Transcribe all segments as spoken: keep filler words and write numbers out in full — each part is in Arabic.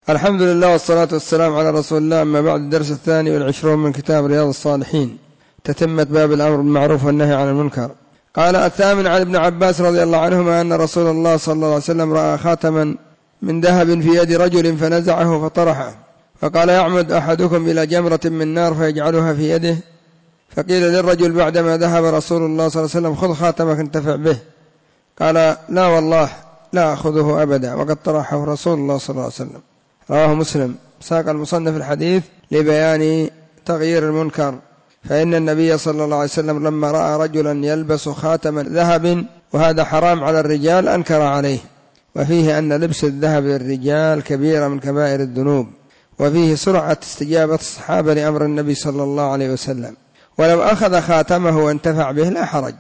الحمد لله والصلاة والسلام على رسول الله. أما بعد، الدرس الثاني والعشرون من كتاب رياض الصالحين، تتمة باب الأمر بالمعروف والنهي عن المنكر. قال الثامن عن ابن عباس رضي الله عنهما أن رسول الله صلى الله عليه وسلم رأى خاتما من ذهب في يد رجل فنزعه فطرحه، فقال: يعمد أحدكم إلى جمرة من نار فيجعلها في يده؟ فقيل للرجل بعدما ذهب رسول الله صلى الله عليه وسلم: خذ خاتمك انتفع به. قال: لا والله لا أخذه أبدا، وقد طرحه رسول الله صلى الله عليه وسلم. رواه مسلم. ساق المصنف الحديث لبيان تغيير المنكر، فإن النبي صلى الله عليه وسلم لما رأى رجلا يلبس خاتما ذهب وهذا حرام على الرجال أنكر عليه، وفيه أن لبس الذهب للرجال كبيرة من كبائر الذنوب، وفيه سرعة استجابة الصحابة لأمر النبي صلى الله عليه وسلم، ولو أخذ خاتمه وانتفع به لا حرج،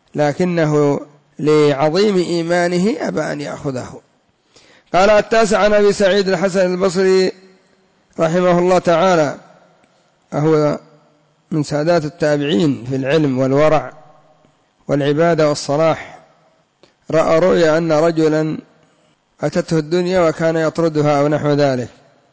لكنه لعظيم إيمانه أبى أن يأخذه. قال التاسع عن أبي سعيد الحسن البصري رحمه الله تعالى، وهو من سادات التابعين في العلم والورع والعبادة والصلاح، رأى رؤيا أن رجلا أتته الدنيا وكان يطردها أو نحو ذلك،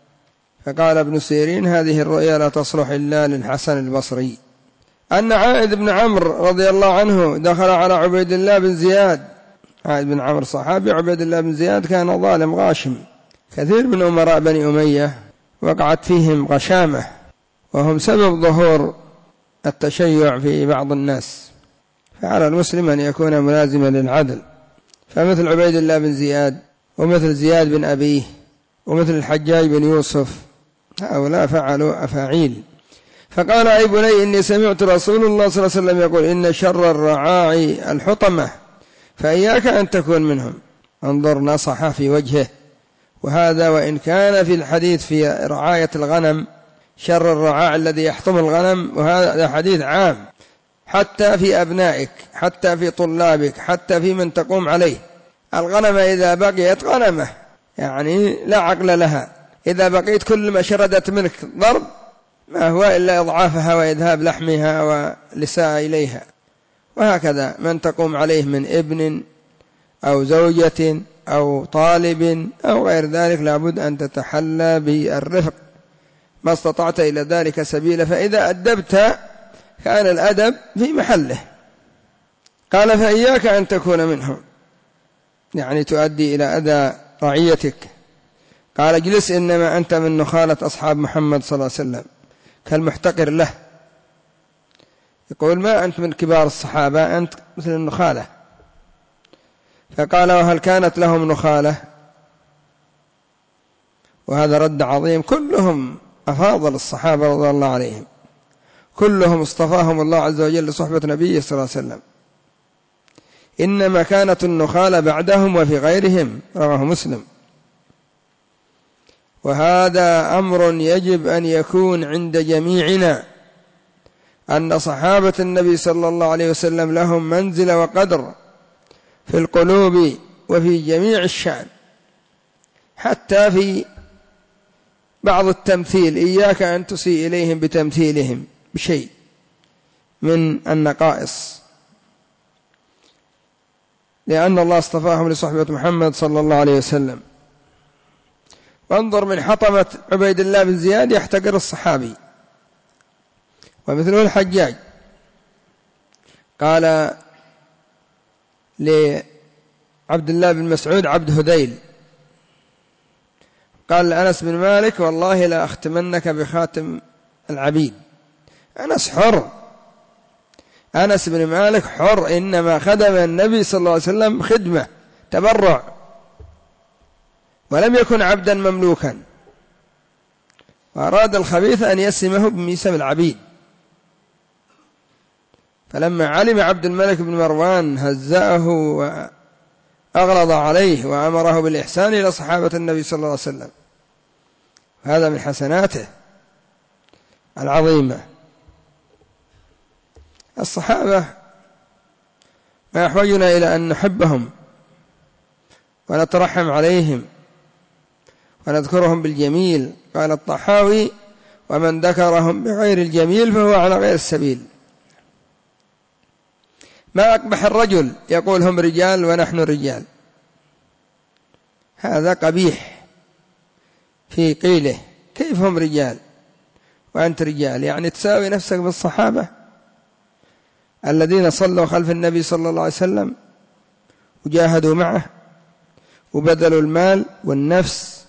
فقال ابن سيرين: هذه الرؤيا لا تصلح إلا للحسن البصري. أن عائد بن عمرو رضي الله عنه دخل على عبيد الله بن زياد. عائد بن عمرو صحابي، عبيد الله بن زياد كان ظالم غاشم، كثير من أمراء بني أمية وقعت فيهم غشامة، وهم سبب ظهور التشيع في بعض الناس، فعلى المسلم أن يكون ملازما للعدل، فمثل عبيد الله بن زياد ومثل زياد بن أبيه ومثل الحجاج بن يوسف، هؤلاء فعلوا أفاعيل. فقال: أي بني، إني سمعت رسول الله صلى الله عليه وسلم يقول: إن شر الرعاعي الحطمة، فإياك أن تكون منهم. انظر، نصح في وجهه. وهذا وإن كان في الحديث في رعاية الغنم شر الرعاع الذي يحطم الغنم، وهذا حديث عام حتى في أبنائك، حتى في طلابك، حتى في من تقوم عليه. الغنم إذا بقيت غنمة يعني لا عقل لها، إذا بقيت كل ما شردت منك ضرب ما هو إلا إضعافها وإذهاب لحمها والإساءة إليها. وهكذا من تقوم عليه من ابن أو زوجة أو طالب أو غير ذلك لابد أن تتحلى بالرفق ما استطعت إلى ذلك سبيلا، فإذا أدبت كان الأدب في محله. قال: فإياك أن تكون منهم، يعني تؤدي إلى أذى رعيتك. قال: اجلس، إنما أنت من نخالة أصحاب محمد صلى الله عليه وسلم، كالمحتقر له. يقول: ما أنت من كبار الصحابة، أنت مثل النخالة. فقال: وهل كانت لهم نخالة؟ وهذا رد عظيم. كلهم أفاضل الصحابة رضي الله عليهم، كلهم اصطفاهم الله عز وجل لصحبة نبيه صلى الله عليه وسلم، إنما كانت النخالة بعدهم وفي غيرهم. رواه مسلم. وهذا أمر يجب أن يكون عند جميعنا، أن صحابة النبي صلى الله عليه وسلم لهم منزلة وقدر في القلوب وفي جميع الشأن، حتى في بعض التمثيل إياك أن تسيء إليهم بتمثيلهم بشيء من النقائص، لأن الله اصطفاهم لصحبة محمد صلى الله عليه وسلم. وانظر من حطمة عبيد الله بن زياد يحتقر الصحابي، ومثله الحجاج. قال لعبد الله بن مسعود عبد هذيل، قال لأنس بن مالك: والله لا أختمنك بخاتم العبيد. أنس حر، أنس بن مالك حر، إنما خدم النبي صلى الله عليه وسلم خدمة تبرع، ولم يكن عبدا مملوكا، وأراد الخبيث أن يسمه بميسم العبيد. فلما علم عبد الملك بن مروان هزأه وأغلظ عليه وأمره بالإحسان إلى صحابة النبي صلى الله عليه وسلم. هذا من حسناته العظيمة. الصحابة ما يحوجنا إلى أن نحبهم ونترحم عليهم ونذكرهم بالجميل. قال الطحاوي: ومن ذكرهم بغير الجميل فهو على غير السبيل. ما أقبح الرجل يقول هم رجال ونحن رجال، هذا قبيح في قيله كيف هم رجال وأنت رجال؟ يعني تساوي نفسك بالصحابة الذين صلوا خلف النبي صلى الله عليه وسلم وجاهدوا معه وبذلوا المال والنفس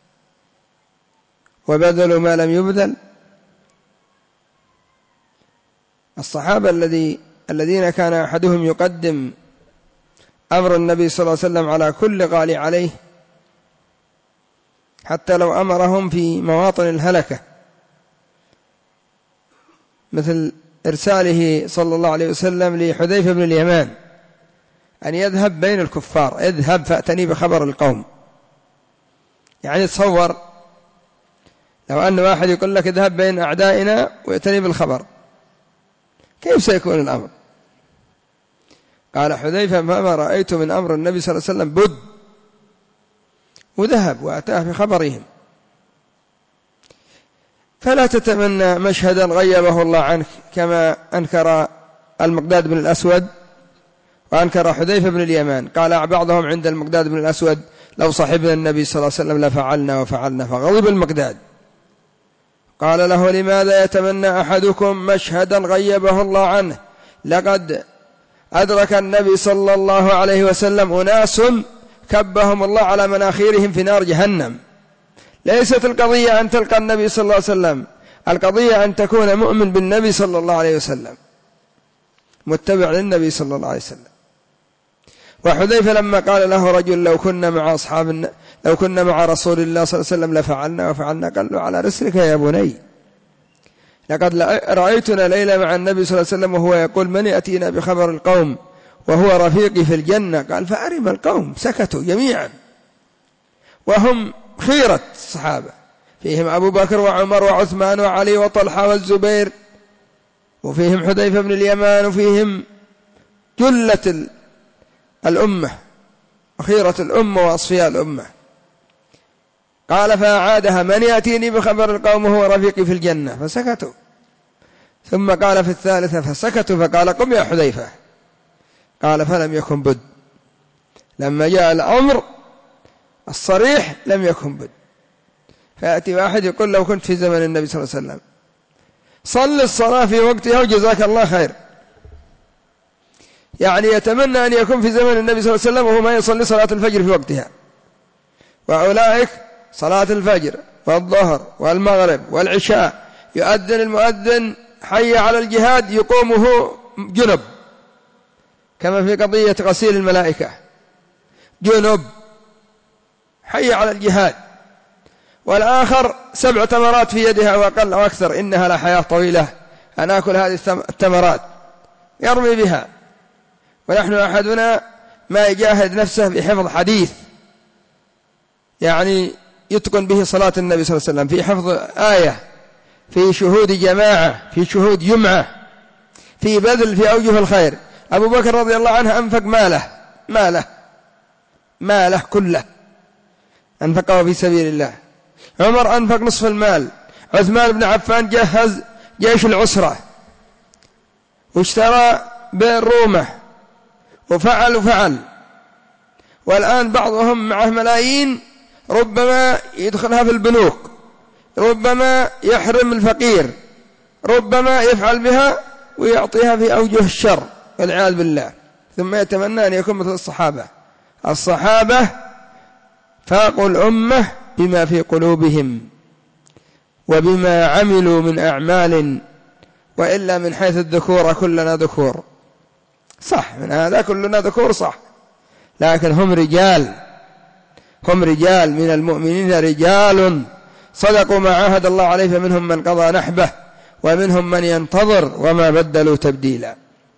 وبذلوا ما لم يبذل. الصحابة الذي الذين كان أحدهم يقدم أمر النبي صلى الله عليه وسلم على كل غالي عليه، حتى لو أمرهم في مواطن الهلكة، مثل إرساله صلى الله عليه وسلم لحذيفة بن اليمان أن يذهب بين الكفار، اذهب فأتني بخبر القوم. يعني تصور لو أن واحد يقول لك اذهب بين أعدائنا ويأتني بالخبر، كيف سيكون الأمر؟ قال حذيفة ما رأيت من أمر النبي صلى الله عليه وسلم بد، وذهب وأتاه بخبرهم. فلا تتمنى مشهدا غيبه الله عنك كما أنكر المقداد بن الأسود وأنكر حذيفة بن اليمان. قال بعضهم عند المقداد بن الأسود لو صحبنا النبي صلى الله عليه وسلم لفعلنا وفعلنا، فغضب المقداد قال له لماذا يتمنى أحدكم مشهدا غيبه الله عنه؟ لقد أدرك النبي صلى الله عليه وسلم أناس كبهم الله على مناخيرهم في نار جهنم. ليست القضية أن تلقى النبي صلى الله عليه وسلم، القضية أن تكون مؤمن بالنبي صلى الله عليه وسلم متبع للنبي صلى الله عليه وسلم. وحذيفة لما قال له رجل لو كنا مع أصحاب لو كنا مع رسول الله صلى الله عليه وسلم لفعلنا وفعلنا، قال له على رسلك يا بني، لقد رأيتنا ليلة مع النبي صلى الله عليه وسلم وهو يقول من يأتينا بخبر القوم وهو رفيقي في الجنة. قال فأرم القوم، سكتوا جميعا وهم خيرة الصحابة، فيهم أبو بكر وعمر وعثمان وعلي وطلحة والزبير، وفيهم حذيفة بن اليمان، وفيهم جلة الأمة وخيرة الأمة وأصفياء الأمة. قال فأعادها من يأتيني بخبر القوم وهو رفيقي في الجنة، فسكتوا. ثم قال في الثالثة فسكتوا، فقال قم يا حذيفة. قال فلم يكن بد، لما جاء الأمر الصريح لم يكن بد. فيأتي واحد يقول لو كنت في زمن النبي صلى الله عليه وسلم صل الصلاة في وقتها وجزاك الله خير، يعني يتمنى أن يكون في زمن النبي صلى الله عليه وسلم وهو ما يصلي صلاة الفجر في وقتها. وأولئك صلاة الفجر والظهر والمغرب والعشاء يؤذن المؤذن حي على الجهاد يقومه جنب، كما في قضية غسيل الملائكة، جنب حي على الجهاد. والآخر سبع تمرات في يدها وأقل أو أكثر، إنها لحياة طويلة أنا أكل هذه التمرات، يرمي بها. ونحن أحدنا ما يجاهد نفسه بحفظ حديث يعني يتقن به صلاة النبي صلى الله عليه وسلم، في حفظ آية، في شهود جماعة، في شهود جمعة، في بذل في أوجه الخير. أبو بكر رضي الله عنه أنفق ماله ماله ماله كله أنفقه في سبيل الله. عمر أنفق نصف المال. عثمان بن عفان جهز جيش العسرة واشترى بالرومة وفعل وفعل. والآن بعضهم معه ملايين ربما يدخلها في البنوك، ربما يحرم الفقير، ربما يفعل بها ويعطيها في أوجه الشر والعياذ بالله، ثم يتمنى أن يكون مثل الصحابة. الصحابة فاقوا الأمة بما في قلوبهم وبما عملوا من أعمال، وإلا من حيث الذكور كلنا ذكور، صح، من هذا كلنا ذكور صح، لكن هم رجال، هم رجال من المؤمنين، رجال صدقوا ما عاهد الله عليه، فمنهم من قضى نحبه ومنهم من ينتظر وما بدلوا تبديلا.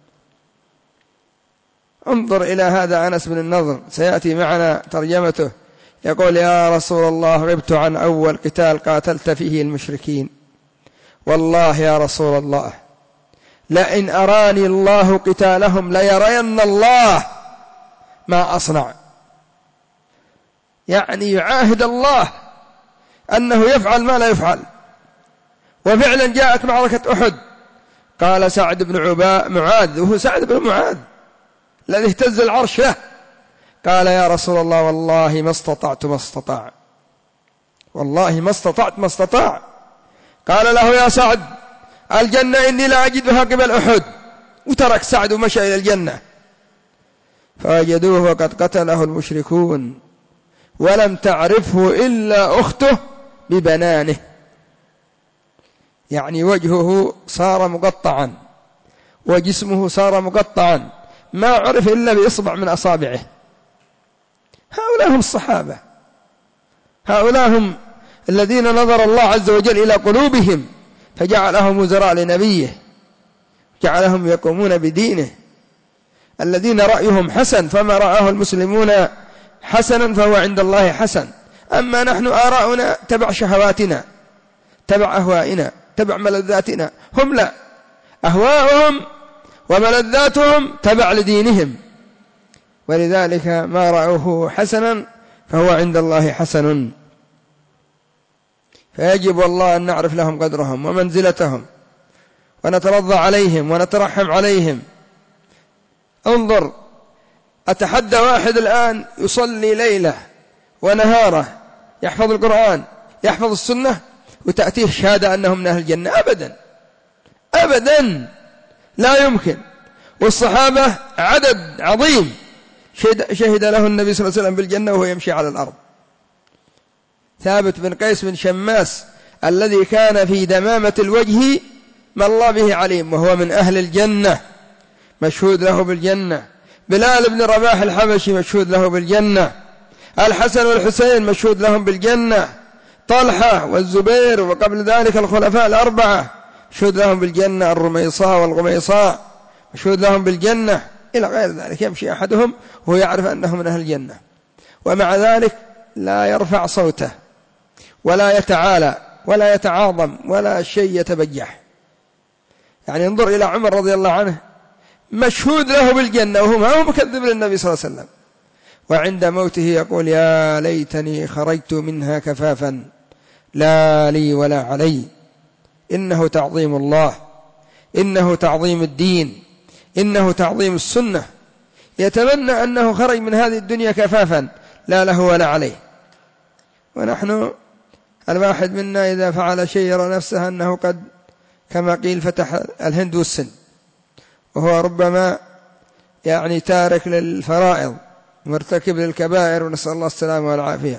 انظر إلى هذا أنس بن النضر، سيأتي معنا ترجمته، يقول يا رسول الله غبت عن أول قتال قاتلت فيه المشركين، والله يا رسول الله لئن أراني الله قتالهم ليرين الله ما أصنع. يعني يعاهد الله أنه يفعل ما لا يفعل. وفعلا جاءت معركة أحد، قال سعد بن عباء معاذ، وهو سعد بن معاذ الذي اهتز العرش له، قال يا رسول الله والله ما استطعت ما استطاع، والله ما استطعت ما استطاع. قال له يا سعد الجنة إني لا أجدها قبل أحد، وترك سعد ومشى إلى الجنة، فوجدوه وقد قتله المشركون ولم تعرفه إلا أخته ببنانه، يعني وجهه صار مقطعا وجسمه صار مقطعا ما عرف إلا بإصبع من أصابعه. هؤلاء هم الصحابة، هؤلاء هم الذين نظر الله عز وجل إلى قلوبهم فجعلهم وزراء لنبيه، جعلهم يقومون بدينه، الذين رأيهم حسن، فما رآه المسلمون حسنا فهو عند الله حسن. أما نحن آراؤنا تبع شهواتنا، تبع أهوائنا، تبع ملذاتنا، هم لا، أهواؤهم وملذاتهم تبع لدينهم، ولذلك ما رأوه حسنا فهو عند الله حسن. فيجب والله أن نعرف لهم قدرهم ومنزلتهم ونترضى عليهم ونترحم عليهم. انظر، أتحدى واحد الآن يصلي ليلة ونهاره، يحفظ القرآن، يحفظ السنة، وتأتيه شهادة أنهم من أهل الجنة؟ أبدا أبدا، لا يمكن. والصحابة عدد عظيم شهد له النبي صلى الله عليه وسلم بالجنة وهو يمشي على الأرض. ثابت بن قيس بن شماس الذي كان في دمامة الوجه ما الله به عليم وهو من أهل الجنة مشهود له بالجنة. بلال بن رباح الحبشي مشهود له بالجنة. الحسن والحسين مشهود لهم بالجنة. طلحة والزبير وقبل ذلك الخلفاء الأربعة مشهود لهم بالجنة. الرميصاء والغميصاء مشهود لهم بالجنة إلى غير ذلك. يمشي أحدهم وهو يعرف أنه من أهل الجنة، ومع ذلك لا يرفع صوته ولا يتعالى ولا يتعاظم ولا شيء يتبجح. يعني انظر إلى عمر رضي الله عنه مشهود له بالجنة وهو ما هو مكذب للنبي صلى الله عليه وسلم، وعند موته يقول يا ليتني خرجت منها كفافا لا لي ولا علي. إنه تعظيم الله، إنه تعظيم الدين، إنه تعظيم السنة. يتمنى أنه خرج من هذه الدنيا كفافا لا له ولا عليه. ونحن الواحد منا إذا فعل شيء يرى نفسه أنه قد كما قيل فتح الهند والسن، وهو ربما يعني تارك للفرائض مرتكب للكبائر، ونسأل الله السلامة والعافية.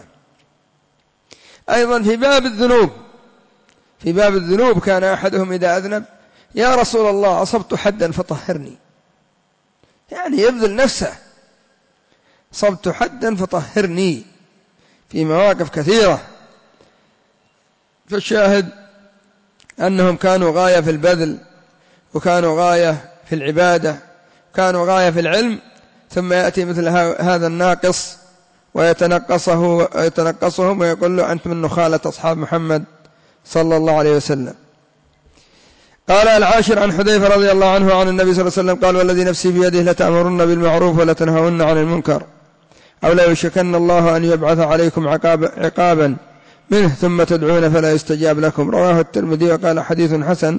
أيضا في باب الذنوب، في باب الذنوب كان أحدهم إذا أذنب يا رسول الله أصبت حدا فطهرني، يعني يبذل نفسه، أصبت حدا فطهرني في مواقف كثيرة. فالشاهد أنهم كانوا غاية في البذل، وكانوا غاية في العبادة، كانوا غاية في العلم، ثم يأتي مثل هذا الناقص ويتنقصه ويتنقصهم ويقول له أنت من نخالة أصحاب محمد صلى الله عليه وسلم. قال العاشر عن حذيفة رضي الله عنه عن النبي صلى الله عليه وسلم قال والذي نفسي بيده لتأمرن بالمعروف ولتنهون عن المنكر أو لا يشكن الله أن يبعث عليكم عقاب عقابا منه ثم تدعون فلا يستجاب لكم. رواه الترمذي وقال حديث حسن.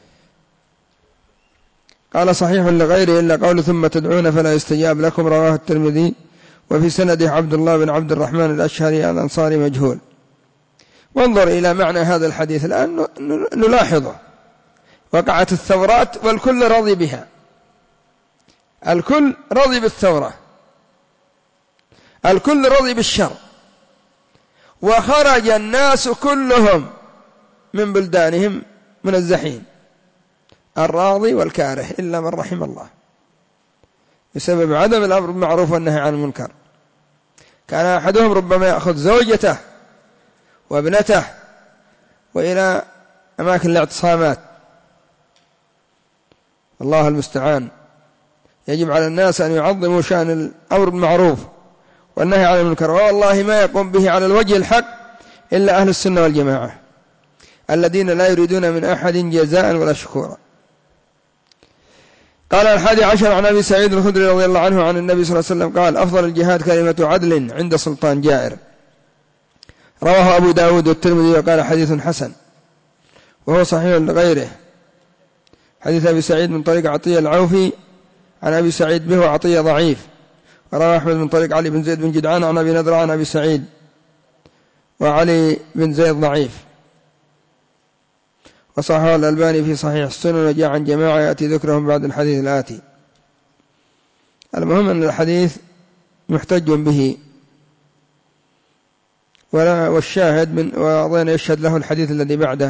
قال صحيح لغيره إلا قول ثم تدعون فلا يستجاب لكم، رواه الترمذي، وفي سنده عبد الله بن عبد الرحمن الأشهري الأنصاري مجهول. وانظر إلى معنى هذا الحديث الآن نلاحظه. وقعت الثورات والكل رضي بها، الكل رضي بالثورة، الكل رضي بالشر، وخرج الناس كلهم من بلدانهم منزحين، الراضي والكاره إلا من رحم الله، بسبب عدم الأمر بالمعروف والنهي عن المنكر. كان أحدهم ربما يأخذ زوجته وابنته وإلى أماكن الاعتصامات، الله المستعان. يجب على الناس أن يعظموا شأن الأمر بالمعروف والنهي عن المنكر، والله ما يقوم به على الوجه الحق إلا أهل السنة والجماعة الذين لا يريدون من أحد جزاء ولا شكورا. قال الحادي عشر عن أبي سعيد الخدري رضي الله عنه عن النبي صلى الله عليه وسلم قال أفضل الجهاد كلمة عدل عند سلطان جائر. رواه أبو داود والترمذي وقال حديث حسن، وهو صحيح لغيره. حديث أبي سعيد من طريق عطية العوفي عن أبي سعيد به وعطية ضعيف. ورواه أحمد من طريق علي بن زيد بن جدعان عن أبي نضر عن أبي سعيد وعلي بن زيد ضعيف. وصححه الألباني في صحيح السنن، وجاء عن جماعة يأتي ذكرهم بعد الحديث الآتي. المهم أن الحديث محتج به، والشاهد من وأظن يشهد له الحديث الذي بعده.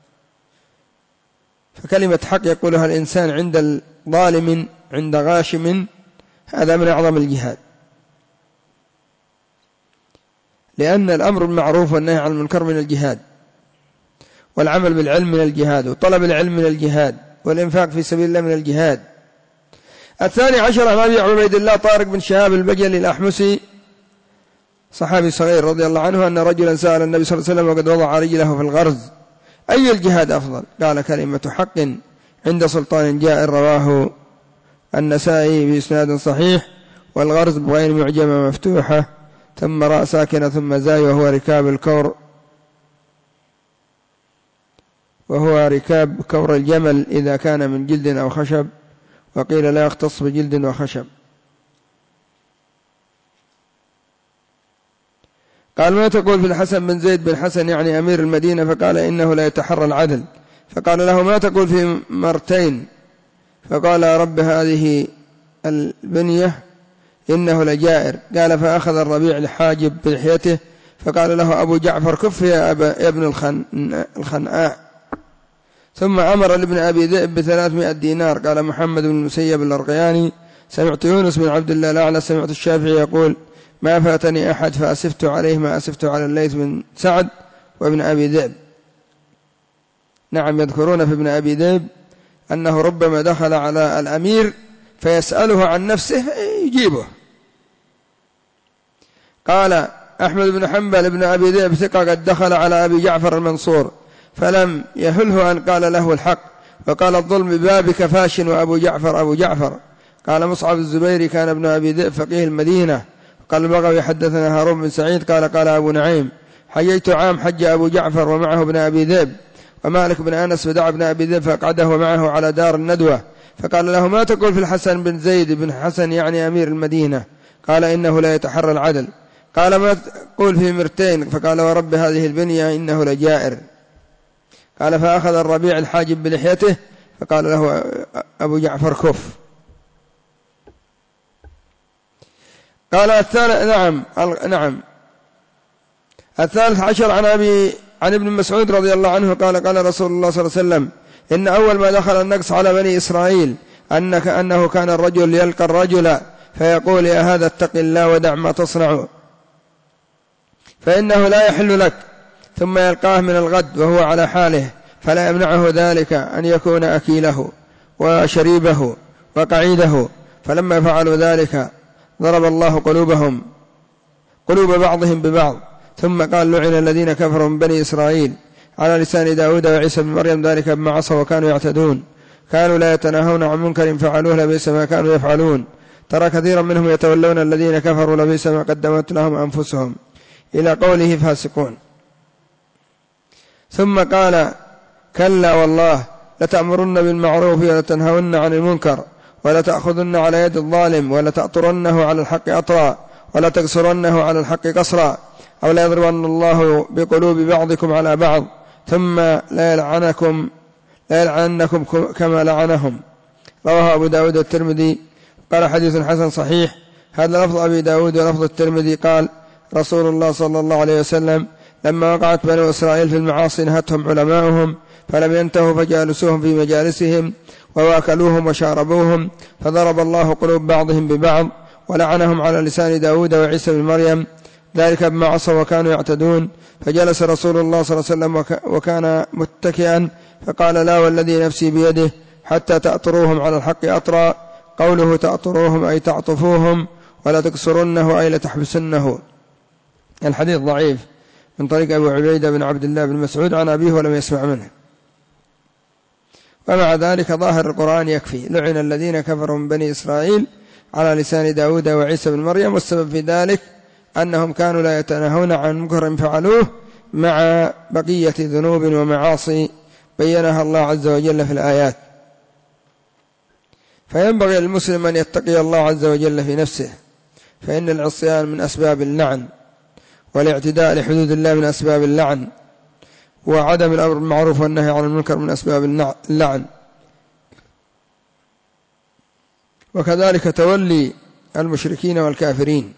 فكلمة حق يقولها الإنسان عند الظالم، عند غاشم، هذا من أعظم الجهاد، لأن الأمر بالمعروف والنهي عن المنكر من الجهاد، والعمل بالعلم من الجهاد، وطلب العلم من الجهاد، والإنفاق في سبيل الله من الجهاد. الثاني عشر عن أبي عبيد الله طارق بن شهاب البجلي الأحمسي صحابي صغير رضي الله عنه أن رجلا سأل النبي صلى الله عليه وسلم وقد وضع رجله في الغرز: أي الجهاد أفضل؟ قال: كلمة حق عند سلطان جائر. رواه النسائي بإسناد صحيح. والغرز بغير معجمة مفتوحة ثم راء ساكنة ثم زاي، وهو ركاب الكور وهو ركاب كور الجمل إذا كان من جلد أو خشب، وقيل لا يختص بجلد وخشب. قال: ما تقول في الحسن بن زيد بن حسن يعني أمير المدينة؟ فقال: إنه لا يتحرى العدل. فقال له: ما تقول في مرتين؟ فقال: يا رب هذه البنية إنه لجائر. قال: فأخذ الربيع الحاجب بلحيته فقال له أبو جعفر: كف يا أبا ابن الخنآء. ثم أمر لابن أبي ذئب بثلاثمائة دينار. قال محمد بن المسيب الأرقياني: سمعت يونس بن عبد الله الأعلى سمعت الشافعي يقول: ما فاتني أحد فأسفت عليه ما أسفت على الليث بن سعد وابن أبي ذئب. نعم، يذكرون في ابن أبي ذئب أنه ربما دخل على الأمير فيسأله عن نفسه يجيبه. قال أحمد بن حنبل ابن أبي ذئب ثقة قد دخل على أبي جعفر المنصور فلم يهله أن قال له الحق، وقال: الظلم ببابك فاش وأبو جعفر أبو جعفر. قال مصعب الزبيري: كان ابن أبي ذئب فقيه المدينة. قال البغوي: حدثنا هارون بن سعيد قال قال أبو نعيم: حييت عام حج أبو جعفر ومعه ابن أبي ذئب. ومالك بن أنس فدعا ابن أبي ذئب فأقعده معه على دار الندوة، فقال له: ما تقول في الحسن بن زيد بن حسن يعني أمير المدينة؟ قال: إنه لا يتحرى العدل. قال: ما تقول في مرتين؟ فقال: ورب هذه البنية إنه لجائر. قال: فأخذ الربيع الحاجب بلحيته فقال له أبو جعفر: كف. قال الثالث نعم نعم الثالث عشر عن أبي عن ابن مسعود رضي الله عنه قال: قال رسول الله صلى الله عليه وسلم: إن أول ما دخل النقص على بني إسرائيل أنك أنه كان الرجل يلقى الرجل فيقول: يا هذا اتق الله ودع ما تصنع فإنه لا يحل لك، ثم يلقاه من الغد وهو على حاله فلا يمنعه ذلك أن يكون أكيله وشريبه وقعيده. فلما فعلوا ذلك ضرب الله قلوبهم قلوب بعضهم ببعض. ثم قال: لعن الذين كفروا من بني إسرائيل على لسان داود وعيسى بن مريم ذلك بما عصوا وكانوا يعتدون، كانوا لا يتناهون عن منكر فعلوه لبئس ما كانوا يفعلون، ترى كثيرا منهم يتولون الذين كفروا لبئس ما قدمت لهم أنفسهم، إلى قوله فاسقون. ثم قال: كلا والله لتأمرن بالمعروف ولتنهون عن المنكر ولتأخذن على يد الظالم ولتأطرنه على الحق أطرا ولتقصرنه على الحق قصرا، أو لا يضربن الله بقلوب بعضكم على بعض ثم لا يلعنكم لا يلعنكم كما لعنهم. رواه أبو داود والترمذي قال: حديث حسن صحيح. هذا لفظ أبي داود ولفظ الترمذي. قال رسول الله صلى الله عليه وسلم: لما وقعت بنو إسرائيل في المعاصي نهتهم علماؤهم فلم ينتهوا فجالسوهم في مجالسهم وواكلوهم وشاربوهم، فضرب الله قلوب بعضهم ببعض ولعنهم على لسان داود وعيسى بن مريم ذلك بما عصوا وكانوا يعتدون. فجلس رسول الله صلى الله عليه وسلم وكان متكئا فقال: لا والذي نفسي بيده حتى تأطروهم على الحق أطرا. قوله تأطروهم أي تعطفوهم، ولا تكسرنه أي لتحبسنه. الحديث ضعيف من طريق أبو عبيدة بن عبد الله بن مسعود عن أبيه ولم يسمع منه. ومع ذلك ظاهر القرآن يكفي: لعن الذين كفروا من بني إسرائيل على لسان داود وعيسى بن مريم. والسبب في ذلك أنهم كانوا لا يتناهون عن منكر فعلوه مع بقية ذنوب ومعاصي بينها الله عز وجل في الآيات. فينبغي للمسلم أن يتقي الله عز وجل في نفسه، فإن العصيان من أسباب اللعن، والاعتداء لحدود الله من أسباب اللعن، وعدم الأمر بالمعروف والنهي عن المنكر من أسباب اللعن، وكذلك تولي المشركين والكافرين.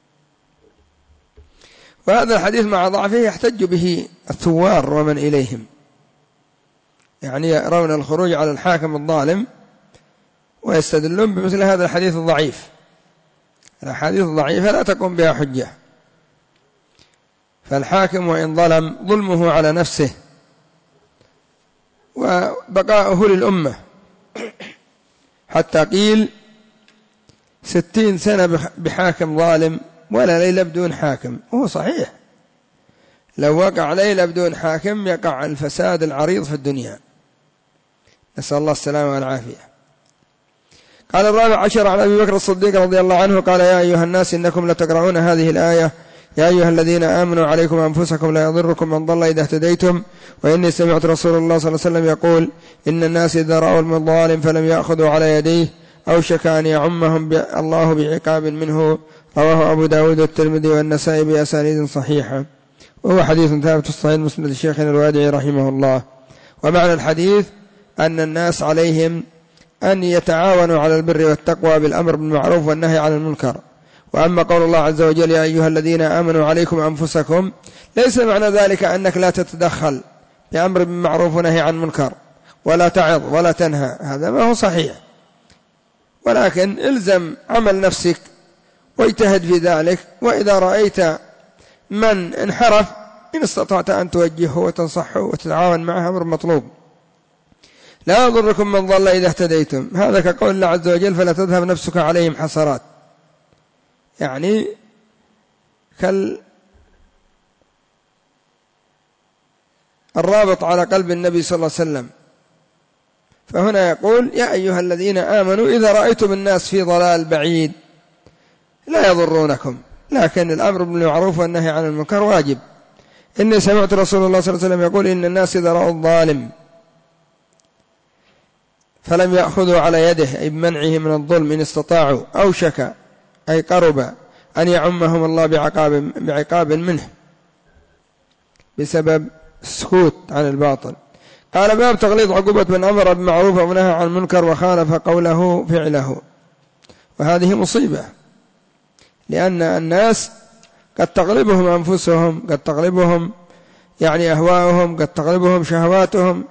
وهذا الحديث مع ضعفه يحتج به الثوار ومن إليهم، يعني يرون الخروج على الحاكم الظالم ويستدلون بمثل هذا الحديث الضعيف. الأحاديث الضعيفة لا تقوم بها حجة، فالحاكم وإن ظلم ظلمه على نفسه وبقاؤه للأمة، حتى قيل ستين سنة بحاكم ظالم ولا ليلة بدون حاكم، وهو صحيح. لو وقع ليلة بدون حاكم يقع الفساد العريض في الدنيا، نسأل الله السلامة والعافية. قال الرابع عشر عن أبي بكر الصديق رضي الله عنه قال: يا أيها الناس إنكم لتقرؤون هذه الآية: يا أيها الذين آمنوا عليكم أنفسكم لا يضركم من ضل إذا اهتديتم، وإني سمعت رسول الله صلى الله عليه وسلم يقول: إن الناس إذا رأوا الظالم فلم يأخذوا على يديه أوشك أن يعمهم الله بعقاب منه. رواه أبو داود والترمذي والنسائي بأسانيد صحيحة، وهو حديث ثابت في الصحيح مسند الشيخ الوادعي رحمه الله. ومعنى الحديث أن الناس عليهم أن يتعاونوا على البر والتقوى بالأمر بالمعروف والنهي عن المنكر. وأما قول الله عز وجل: يا أيها الذين آمنوا عليكم أنفسكم، ليس معنى ذلك أنك لا تتدخل بأمر بالمعروف ونهي عن المنكر ولا تعظ ولا تنهى، هذا ما هو صحيح، ولكن الزم عمل نفسك واجتهد في ذلك. وإذا رأيت من انحرف إن استطعت أن توجهه وتنصحه وتتعاون معه، أمر مطلوب. لا يضركم من ضل إذا اهتديتم، هذا كقول الله عز وجل: فلا تذهب نفسك عليهم حسرات، يعني كالرابط على قلب النبي صلى الله عليه وسلم. فهنا يقول: يا أيها الذين آمنوا إذا رأيتم الناس في ضلال بعيد لا يضرونكم، لكن الأمر بالمعروف والنهي عن المنكر واجب. إني سمعت رسول الله صلى الله عليه وسلم يقول: إن الناس إذا رأوا الظالم فلم يأخذوا على يده، أي بمنعه من الظلم إن استطاعوا، أوشك أي قرب أن يعمهم الله بعقاب, بعقاب منه بسبب السكوت عن الباطل. قال: باب تغليظ عقوبة من أمر بالمعروف ونهى عن المنكر وخالف قوله فعله. وهذه مصيبة، لأن الناس قد تغلبهم أنفسهم، قد تغلبهم يعني أهواؤهم، قد تغلبهم شهواتهم.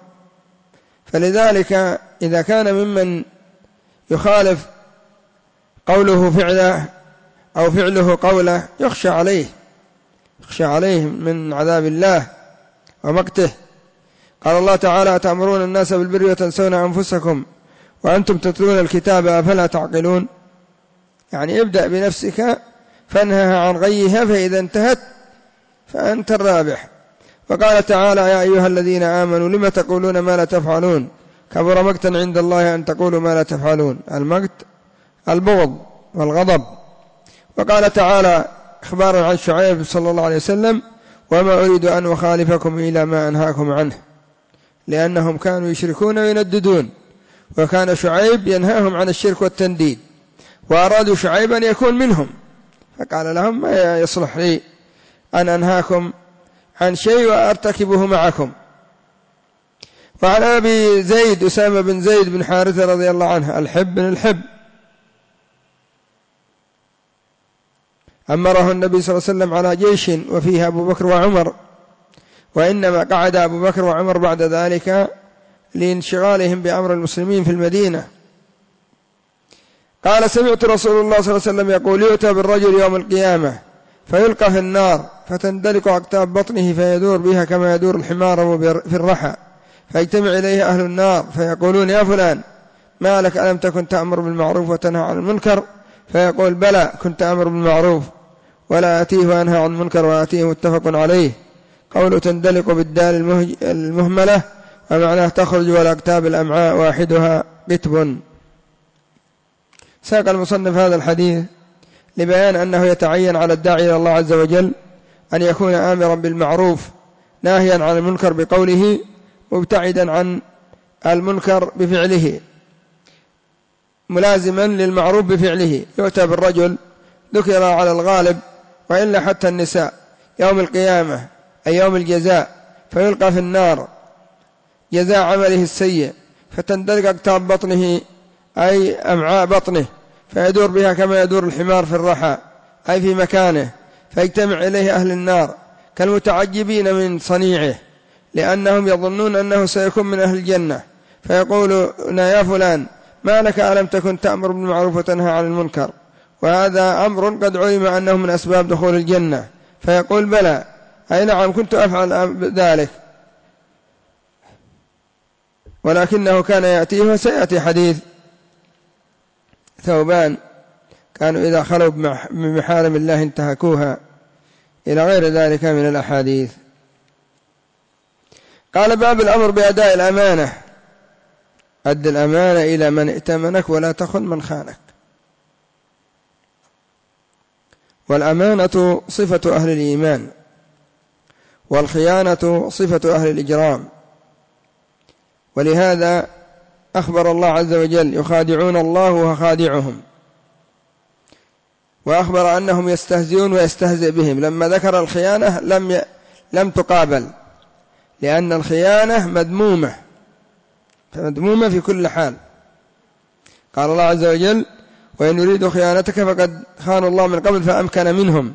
فلذلك إذا كان ممن يخالف قوله فعله أو فعله قوله يخشى عليه يخشى عليه من عذاب الله ومقته. قال الله تعالى: أتأمرون الناس بالبر وتنسون أنفسكم وأنتم تتلون الكتاب أفلا تعقلون. يعني ابدأ بنفسك فانهها عن غيها، فإذا انتهت فأنت الرابح. وقال تعالى: يا أيها الذين آمنوا لم تقولون ما لا تفعلون كبر مقتا عند الله أن تقولوا ما لا تفعلون. المقت البغض والغضب. وقال تعالى إخبارا عن شعيب صلى الله عليه وسلم: وما أريد أن أخالفكم إلى ما أنهاكم عنه، لأنهم كانوا يشركون وينددون، وكان شعيب ينهاهم عن الشرك والتنديد، وأرادوا شعيب أن يكون منهم، فقال لهم: ما يصلح لي أن أنهاكم عن شيء وأرتكبه معكم. وعن أبي زيد أسامة بن زيد بن حارثة رضي الله عنه الحب بن الحب أمره النبي صلى الله عليه وسلم على جيش وفيه أبو بكر وعمر، وإنما قعد أبو بكر وعمر بعد ذلك لانشغالهم بأمر المسلمين في المدينة. قال: سمعت رسول الله صلى الله عليه وسلم يقول: يؤتى بالرجل يوم القيامة فيلقى في النار فتندلق أكتاف بطنه فيدور بها كما يدور الحمار في الرحى، فيجتمع إليه أهل النار فيقولون: يا فلان ما لك ألم تكن تأمر بالمعروف وتنهى عن المنكر؟ فيقول: بلى كنت أمر بالمعروف ولا أتيه وأنهى عن المنكر وأتيه. متفق عليه. قوله تندلق بالدال المهملة ومعناه تخرج، والأكتاب الأمعاء واحدها قتب. ساق المصنف هذا الحديث لبيان أنه يتعين على الداعي إلى الله عز وجل أن يكون آمرا بالمعروف ناهيا عن المنكر بقوله، مبتعدا عن المنكر بفعله، ملازما للمعروف بفعله. يؤتى بالرجل ذكر على الغالب، وإلا حتى النساء يوم القيامة أي يوم الجزاء، فيلقى في النار جزاء عمله السيء، فتندلق أقطاب بطنه أي أمعاء بطنه، فيدور بها كما يدور الحمار في الرحى أي في مكانه، فيجتمع إليه أهل النار كالمتعجبين من صنيعه، لأنهم يظنون أنه سيكون من أهل الجنة، فيقولون يا فلان ما لك ألم تكن تأمر بالمعروف وتنهى عن المنكر، وهذا أمر قد علم أنه من أسباب دخول الجنة، فيقول بلى أي نعم كنت أفعل ذلك، ولكنه كان يأتيه، وسيأتي حديث ثوبان كانوا إذا خلوا بمحارم الله انتهكوها إلى غير ذلك من الأحاديث. قال باب الأمر بأداء الأمانة، أد الأمانة إلى من ائتمنك ولا تخن من خانك. والأمانة صفة أهل الإيمان، والخيانة صفة أهل الإجرام، ولهذا أخبر الله عز وجل يخادعون الله وهو خادعهم، وأخبر أنهم يستهزئون ويستهزئ بهم. لما ذكر الخيانة لم ي... لم تقابل، لأن الخيانة مذمومة مذمومة في كل حال. قال الله عز وجل وإن يريدوا خيانتك فقد خانوا الله من قبل فأمكن منهم.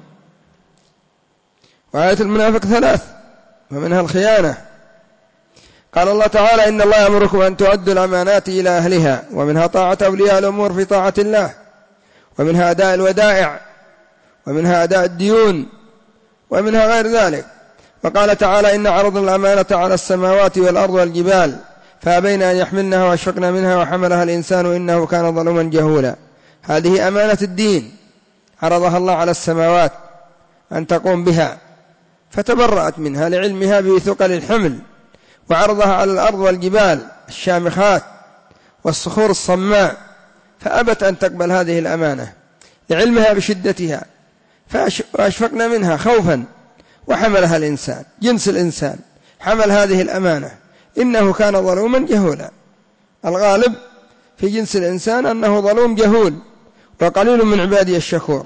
وآية المنافق ثلاث ومنها الخيانة. قال الله تعالى إن الله يأمركم أن تؤدوا الأمانات إلى أهلها، ومنها طاعة أولياء الأمور في طاعة الله، ومنها أداء الودائع، ومنها أداء الديون، ومنها غير ذلك. وقال تعالى إن عرضنا الأمانة على السماوات والأرض والجبال فأبين أن يحملنها وأشفقن منها وحملها الإنسان إنه كان ظلوما جهولا. هذه أمانة الدين عرضها الله على السماوات أن تقوم بها، فتبرأت منها لعلمها بثقل الحمل، وعرضها على الأرض والجبال الشامخات والصخور الصماء، فأبت أن تقبل هذه الأمانة لعلمها بشدتها، فأشفقنا منها خوفا، وحملها الإنسان، جنس الإنسان حمل هذه الأمانة إنه كان ظلوما جهولا. الغالب في جنس الإنسان أنه ظلوم جهول، وقليل من عبادي الشكور،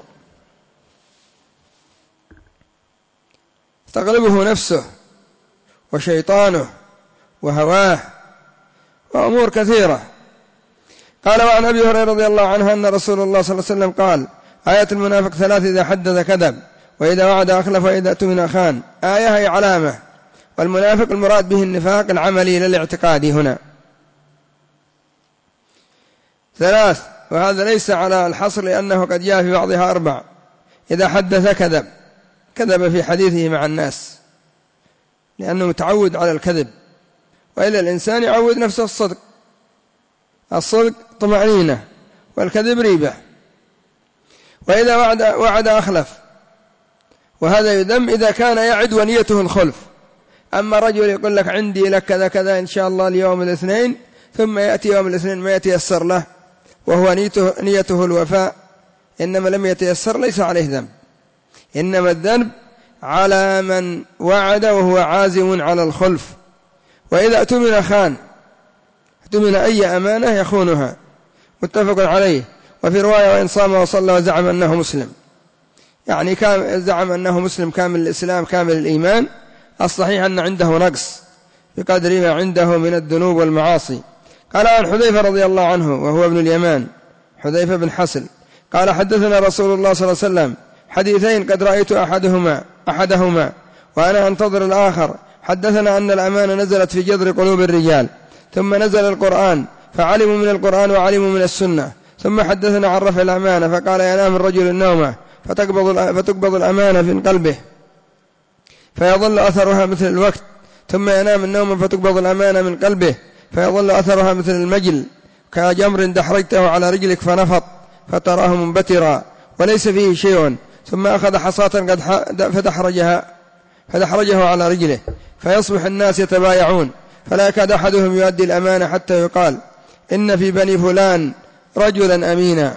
تغلبه نفسه وشيطانه وهواه وأمور كثيرة. قال وعن أبي هريرة رضي الله عنه أن رسول الله صلى الله عليه وسلم قال آية المنافق ثلاث إذا حدث كذب، وإذا وعد أخلف، وإذا اؤتمن خان. آية هي علامة، والمنافق المراد به النفاق العملي للاعتقادي هنا. ثلاث، وهذا ليس على الحصر لأنه قد جاء في بعضها أربع. إذا حدث كذب، كذب في حديثه مع الناس لأنه متعود على الكذب، وإلا الإنسان يعود نفسه الصدق. الصدق طمأنينة، والكذب ريبة. وإذا وعد, وعد أخلف، وهذا يذم إذا كان يعد ونيته الخلف. أما رجل يقول لك عندي لك كذا كذا إن شاء الله اليوم الاثنين، ثم يأتي يوم الاثنين ما يتيسر له وهو نيته, نيته الوفاء، إنما لم يتيسر ليس عليه ذنب، إنما الذنب على من وعد وهو عازم على الخلف. وإذا اؤتمن خان، اؤتمن أي أمانة يخونها، متفق عليه. وفي رواية وإن صام وصلى وزعم أنه مسلم، يعني كان زعم أنه مسلم كامل الإسلام كامل الإيمان، الصحيح أن عنده نقص بقدر ما عنده من الذنوب والمعاصي. قال عن حذيفة رضي الله عنه وهو ابن اليمان حذيفة بن حسن قال حدثنا رسول الله صلى الله عليه وسلم حديثين قد رأيت أحدهما أحدهما وأنا أنتظر الآخر. حدثنا أن الأمانة نزلت في جذر قلوب الرجال، ثم نزل القرآن فعلموا من القرآن وعلموا من السنة. ثم حدثنا عن رفع الأمانة فقال ينام الرجل النوم فتقبض, فتقبض الأمانة في قلبه فيظل أثرها مثل الوقت، ثم ينام النوم فتقبض الأمانة من قلبه فيظل أثرها مثل المجل كجمر دحرجته على رجلك فنفط فتراه منبترا وليس فيه شيء، ثم أخذ حصاة قد فدحرجها فدحرجه على رجله فيصبح الناس يتبايعون فلا يكاد أحدهم يؤدي الأمانة حتى يقال إن في بني فلان رجلا أمينا،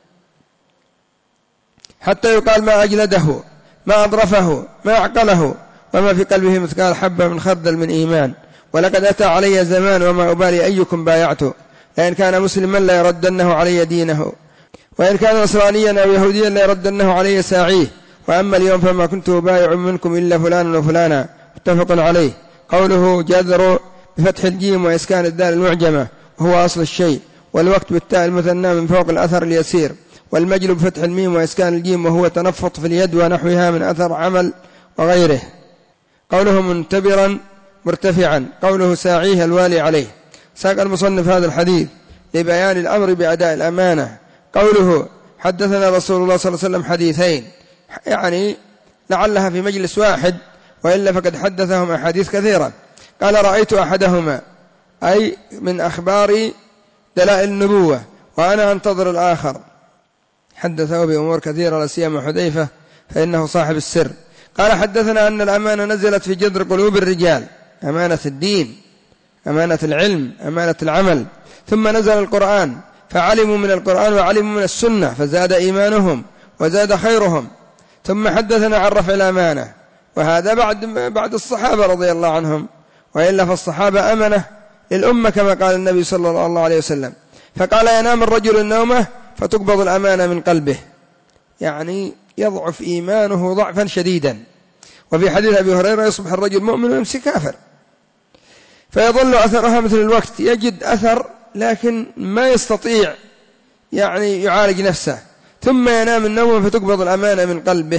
حتى يقال ما أجلده ما أضرفه ما أعقله وما في قلبه مثقال حبة من خردل من إيمان. ولقد أتى علي زمان وما أبالي أيكم بايعته، لأن كان مسلما لا يردنه علي دينه، وإن كان نصرانيا أو يهوديا لا يردنه علي ساعيه، وأما اليوم فما كنت أبايع منكم إلا فلانا وفلانا. متفق عليه. قوله جذر بفتح الجيم وإسكان الدال المعجمة وهو أصل الشيء، والوقت بالتاء المثنى من فوق الأثر اليسير، والمجل بفتح الميم وإسكان الجيم وهو تنفط في اليد ونحوها من أثر عمل وغيره. قوله منتبرا مرتفعا. قوله ساعيه الوالي عليه. ساق المصنف هذا الحديث لبيان الأمر بأداء الأمانة. قوله حدثنا رسول الله صلى الله عليه وسلم حديثين، يعني لعلها في مجلس واحد، وإلا فقد حدثهم أحاديث كثيرة. قال رأيت أحدهما، أي من أخبار دلائل النبوة، وأنا أنتظر الآخر. حدثه بأمور كثيرة لا سيما حذيفة فإنه صاحب السر. قال حدثنا أن الأمانة نزلت في جذر قلوب الرجال، أمانة الدين، أمانة العلم، أمانة العمل. ثم نزل القرآن فعلموا من القرآن وعلموا من السنة فزاد إيمانهم وزاد خيرهم. ثم حدثنا عن رفع الأمانة، وهذا بعد بعد الصحابة رضي الله عنهم، وإلا فالصحابة أمنة للأمة كما قال النبي صلى الله عليه وسلم. فقال ينام الرجل النومة فتقبض الأمانة من قلبه، يعني يضعف إيمانه ضعفا شديدا. وفي حديث أبي هريرة يصبح الرجل مؤمن ويمسي كافر، فيظل أثرها مثل الوقت، يجد أثر لكن ما يستطيع يعني يعالج نفسه. ثم ينام النوم فتقبض الأمانة من قلبه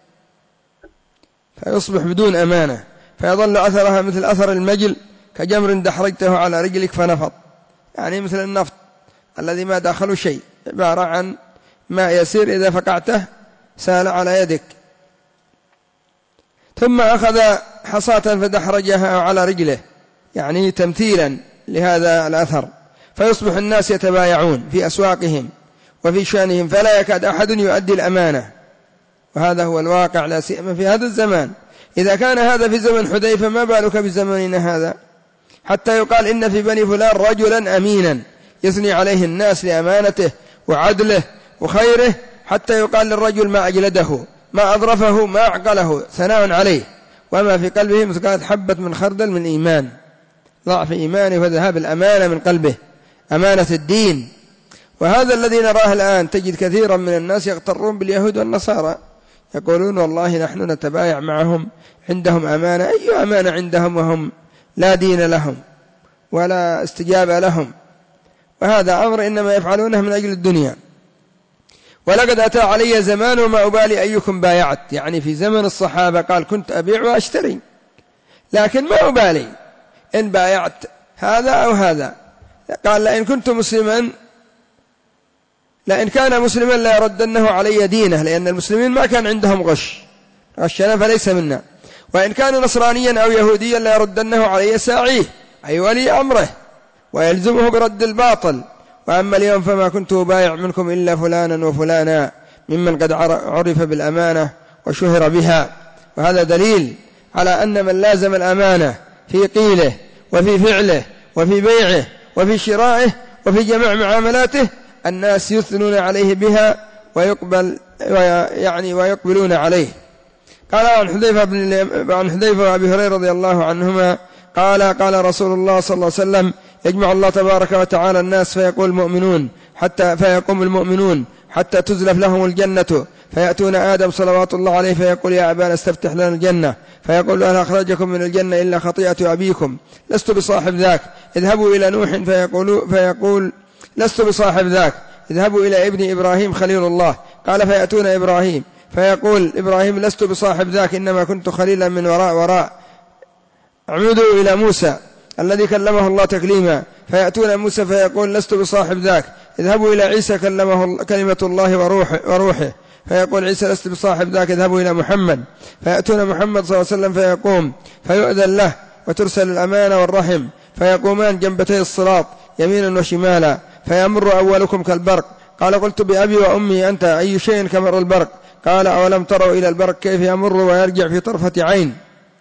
فيصبح بدون أمانة، فيظل أثرها مثل أثر المجل كجمر دحرجته على رجلك فنفض، يعني مثل النفط الذي ما داخله شيء، عبارة عن ماء يسير إذا فقعته سال على يدك. ثم أخذ حصاة فدحرجها على رجله، يعني تمثيلا لهذا الأثر، فيصبح الناس يتبايعون في أسواقهم وفي شأنهم، فلا يكاد أحد يؤدي الأمانة. وهذا هو الواقع لا سيما في هذا الزمان. إذا كان هذا في زمن حذيفة ما بالك بزماننا هذا، حتى يقال إن في بني فلان رجلا أمينا يثني عليه الناس لأمانته وعدله وخيره، حتى يقال للرجل ما أجلده ما أظرفه ما أعقله، ثناء عليه، وما في قلبه مثقال حبة من خردل من إيمان، ضعف إيمانه وذهاب الأمانة من قلبه، أمانة الدين. وهذا الذي نراه الآن، تجد كثيرا من الناس يغترون باليهود والنصارى، يقولون والله نحن نتبايع معهم عندهم أمانة. أي أمانة عندهم وهم لا دين لهم ولا استجابة لهم؟ وهذا أمر إنما يفعلونه من أجل الدنيا. ولقد أتى علي زمان وما أبالي أيكم بايعت، يعني في زمن الصحابة قال كنت أبيع وأشتري، لكن ما أبالي إن بايعت هذا أو هذا. قال لئن كنت مسلما لئن كان مسلما لا يردنه علي دينه، لأن المسلمين ما كان عندهم غش، غشنا فليس منا. وإن كان نصرانيا أو يهوديا لا يردنه علي ساعيه، أي ولي أمره، ويلزمه برد الباطل. وأما اليوم فما كنت أبايع منكم إلا فلانا وفلانا ممن قد عرف بالأمانة وشهر بها. وهذا دليل على أن من لازم الأمانة في قيله وفي فعله وفي بيعه وفي شرائه وفي جميع معاملاته الناس يثنون عليه بها ويقبل يعني ويقبلون عليه. قال عن حذيفة بن عن حذيفة وأبي هريرة رضي الله عنهما قال قال رسول الله صلى الله عليه وسلم يجمع الله تبارك وتعالى الناس فيقول المؤمنون حتى فيقوم المؤمنون حتى تزلف لهم الجنة، فيأتون آدم صلوات الله عليه فيقول يا أبانا استفتح لنا الجنة، فيقول أنا أخرجكم من الجنة إلا خطيئة أبيكم لست بصاحب ذاك، اذهبوا إلى نوح فيقول, فيقول لست بصاحب ذاك، اذهبوا إلى ابن إبراهيم خليل الله، قال فيأتون إبراهيم فيقول إبراهيم لست بصاحب ذاك إنما كنت خليلا من وراء وراء، عمدوا إلى موسى الذي كلمه الله تكليما، فيأتون موسى فيقول لست بصاحب ذاك، اذهبوا إلى عيسى كلمه كلمة الله وروحه, وروحه فيقول عيسى لست بصاحب ذاك، اذهبوا إلى محمد، فيأتون محمد صلى الله عليه وسلم فيقوم فيؤذن له وترسل الأمانة والرحم، فيقومان جنبتي الصراط يمينا وشمالا، فيمر أولكم كالبرق، قال قلت بأبي وأمي أنت أي شيء كمر البرق، قال أولم تروا إلى البرق كيف يمر ويرجع في طرفة عين،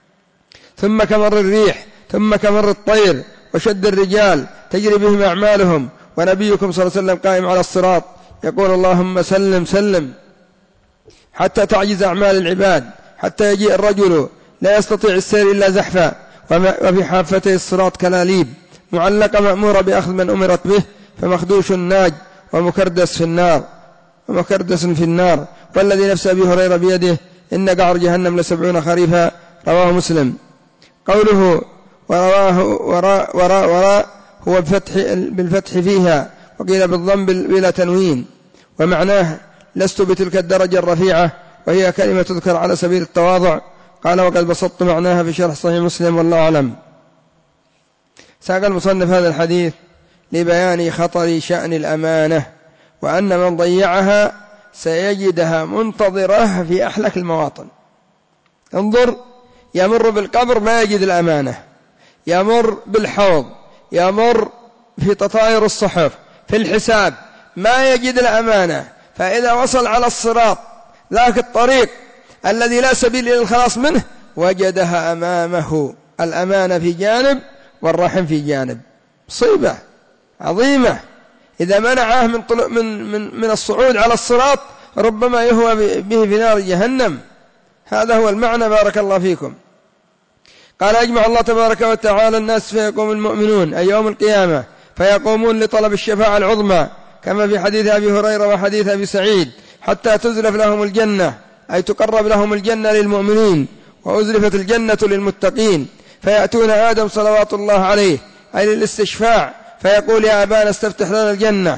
ثم كمر الريح، ثم كمر الطير، وشد الرجال تجري بهم أعمالهم، ونبيكم صلى الله عليه وسلم قائم على الصراط يقول اللهم سلم سلم حتى تعجز أعمال العباد، حتى يجيء الرجل لا يستطيع السير إلا زحفا، وفي حافتي الصراط كلاليب معلقة مأمورة بأخذ من أمرت به، فمخدوش ناج ومكردس في النار ومكردس في النار، والذي نفس أبي هريرة بيده إن قعر جهنم لسبعون خريفا، رواه مسلم. قوله ورواه وراء وراء وراء هو بفتح بالفتح فيها، وقيل بالضم بلا تنوين، ومعناه لست بتلك الدرجة الرفيعة، وهي كلمة تذكر على سبيل التواضع. قال وقد بسطت معناها في شرح صحيح مسلم، والله أعلم. ساق المصنف هذا الحديث لبيان خطر شأن الأمانة، وأن من ضيعها سيجدها منتظرة في أحلك المواطن. انظر، يمر بالقبر ما يجد الأمانة، يمر بالحوض، يمر في تطاير الصحف، في الحساب ما يجد الأمانة. فإذا وصل على الصراط ذاك الطريق الذي لا سبيل إلى الخلاص منه وجدها أمامه، الأمانة في جانب والرحم في جانب. مصيبة عظيمة. إذا منعه من, من, من, من الصعود على الصراط ربما يهوى به في نار جهنم. هذا هو المعنى. بارك الله فيكم. قال أجمع الله تبارك وتعالى الناس فيقوم المؤمنون أي يوم القيامة فيقومون لطلب الشفاعة العظمى، كما في حديث أبي هريرة وحديث أبي سعيد، حتى تزلف لهم الجنة، أي تقرب لهم الجنة للمؤمنين، وأزلفت الجنة للمتقين. فيأتون آدم صلوات الله عليه أي للاستشفاع، فيقول يا أبانا استفتح لنا الجنة.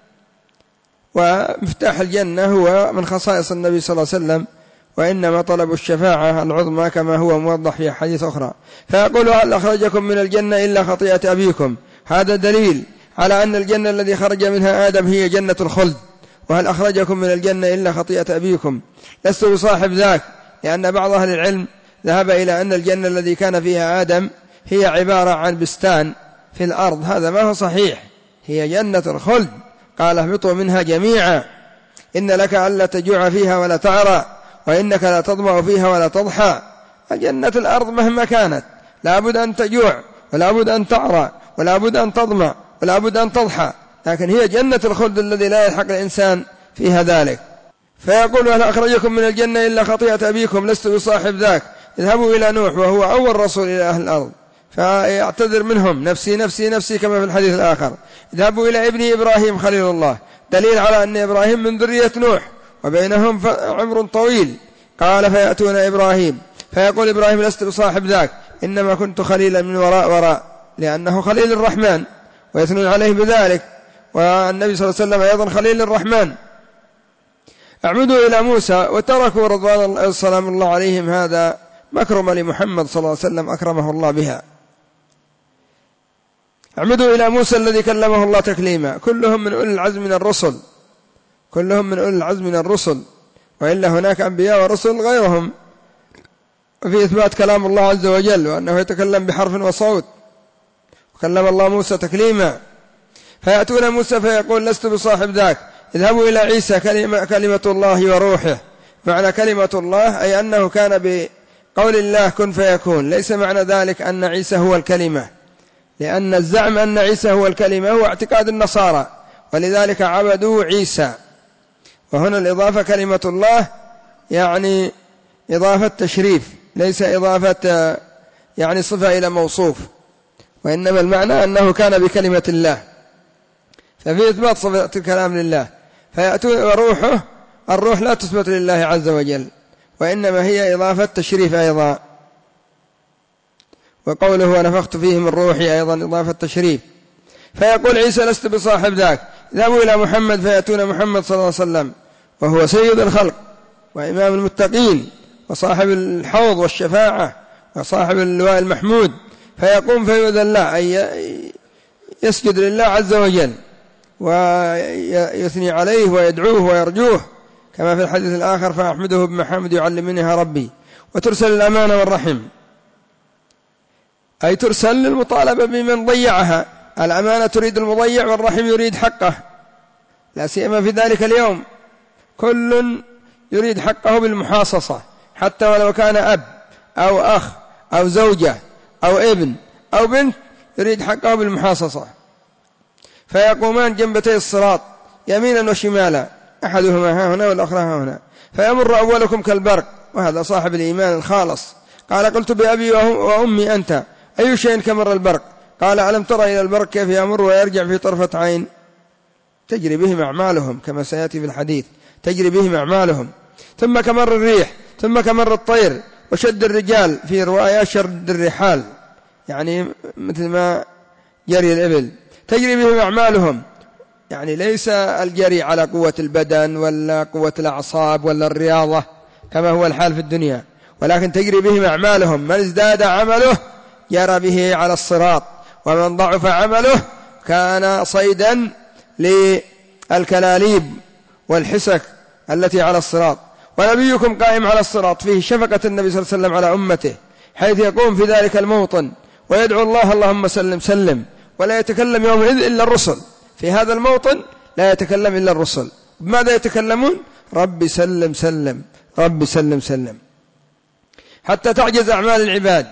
ومفتاح الجنة هو من خصائص النبي صلى الله عليه وسلم، وإنما طلب الشفاعة العظمى كما هو موضح في حديث أخرى. فيقول هل أخرجكم من الجنة إلا خطيئة أبيكم؟ هذا دليل على أن الجنة الذي خرج منها آدم هي جنة الخلد. وهل أخرجكم من الجنة إلا خطيئة أبيكم؟ لست بصاحب ذاك، لأن بعض أهل العلم ذهب إلى أن الجنة الذي كان فيها آدم هي عبارة عن بستان في الأرض. هذا ما هو صحيح، هي جنة الخلد. قال اهبطوا منها جميعا، إن لك ألا تجوع فيها ولا تعرى، وإنك لا تظمأ فيها ولا تضحى. جنة الأرض مهما كانت لا بد أن تجوع، ولا بد أن تعرى، ولا بد أن تظمأ، ولا بد أن تضحى، لكن هي جنة الخلد الذي لا يلحق الإنسان فيها ذلك. فيقول هل أخرجكم من الجنة إلا خطيئة أبيكم؟ لست بصاحب ذاك. اذهبوا إلى نوح وهو أول رسول إلى أهل الأرض، فيعتذر منهم نفسي نفسي نفسي كما في الحديث الآخر. اذهبوا إلى ابن إبراهيم خليل الله، دليل على أن إبراهيم من ذرية نوح وبينهم عمر طويل. قال فيأتون إبراهيم فيقول إبراهيم لست بصاحب ذاك، إنما كنت خليلا من وراء وراء، لأنه خليل الرحمن ويثنون عليه بذلك، والنبي صلى الله عليه وسلم أيضا خليل الرحمن. اعمدوا إلى موسى وتركوا رضوان السلام الله عليهم، هذا مكرمة لمحمد صلى الله عليه وسلم أكرمه الله بها. اعمدوا إلى موسى الذي كلمه الله تكليما. كلهم من أولي العزم من الرسل، كلهم من أولي العزم من الرسل، وإلا هناك أنبياء ورسل غيرهم. وفي إثبات كلام الله عز وجل وأنه يتكلم بحرف وصوت، وكلم الله موسى تكليما. فيأتون موسى فيقول لست بصاحب ذاك. اذهبوا إلى عيسى كلمة, كلمة الله وروحه. معنى كلمة الله أي أنه كان بقول الله كن فيكون، ليس معنى ذلك أن عيسى هو الكلمة، لأن الزعم أن عيسى هو الكلمة هو اعتقاد النصارى، ولذلك عبدوا عيسى. وهنا الإضافة كلمة الله يعني إضافة تشريف، ليس إضافة يعني صفة إلى موصوف، وإنما المعنى أنه كان بكلمة الله، ففي إثبات صفة الكلام لله. فيأتون وروحه، الروح لا تثبت لله عز وجل، وإنما هي إضافة تشريف أيضا. وقوله ونفخت فيه من روحي أيضا إضافة تشريف. فيقول عيسى لست بصاحب ذاك. ذهبوا إلى محمد فيأتون محمد صلى الله عليه وسلم وهو سيد الخلق وإمام المتقين وصاحب الحوض والشفاعة وصاحب اللواء المحمود، فيقوم فيؤذن له أي يسجد لله عز وجل ويثني عليه ويدعوه ويرجوه، كما في الحديث الآخر فأحمده بمحمد يعلمنها ربي. وترسل الأمانة والرحم، أي ترسل للمطالبة بمن ضيعها. الأمانة تريد المضيع والرحم يريد حقه، لا سيما في ذلك اليوم كل يريد حقه بالمحاصصة، حتى ولو كان أب أو أخ أو زوجة أو ابن أو بنت يريد حقه بالمحاصصة. فيقومان جنبتي الصراط يمينا وشمالا، أحدهما ها هنا والأخرى ها هنا، فيمر أولكم كالبرق، وهذا صاحب الإيمان الخالص. قال قلت بأبي وأمي أنت، أي شيء كمر البرق؟ قال ألم ترى إلى البرق كيف يمر ويرجع في طرفة عين؟ تجري بهم أعمالهم كما سيأتي في الحديث، تجري بهم أعمالهم. ثم كمر الريح ثم كمر الطير وشد الرجال، في رواية شد الرحال، يعني مثل ما جري الإبل، تجري بهم أعمالهم، يعني ليس الجري على قوة البدن ولا قوة الأعصاب ولا الرياضة كما هو الحال في الدنيا، ولكن تجري بهم أعمالهم. من ازداد عمله جرى به على الصراط، ومن ضعف عمله كان صيدا للكلاليب والحسك التي على الصراط. ونبيكم قائم على الصراط، فيه شفقة النبي صلى الله عليه وسلم على أمته، حيث يقوم في ذلك الموطن ويدعو الله اللهم سلم سلم، ولا يتكلم يومئذ إلا الرسل. في هذا الموطن لا يتكلم إلا الرسل. بماذا يتكلمون؟ رب سلم سلم، رب سلم سلم، حتى تعجز أعمال العباد،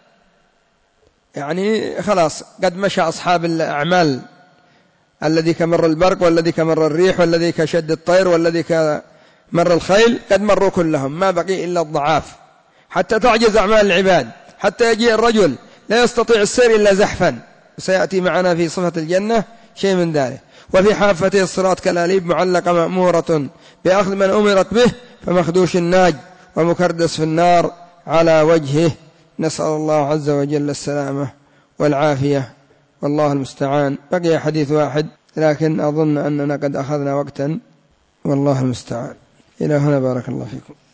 يعني خلاص قد مشى أصحاب الأعمال، الذي كمر البرق والذي كمر الريح والذي كشد الطير والذي كمر الخيل، قد مروا كلهم، ما بقي إلا الضعاف، حتى تعجز أعمال العباد، حتى يجيء الرجل لا يستطيع السير إلا زحفا، وسيأتي معنا في صفة الجنة شيء من ذلك. وفي حافته الصراط كلاليب معلقة مأمورة بأخذ من أمرت به، فمخدوش الناج ومكردس في النار على وجهه. نسأل الله عز وجل السلامة والعافية، والله المستعان. بقي حديث واحد، لكن أظن أننا قد أخذنا وقتا، والله المستعان. إلى هنا، بارك الله فيكم.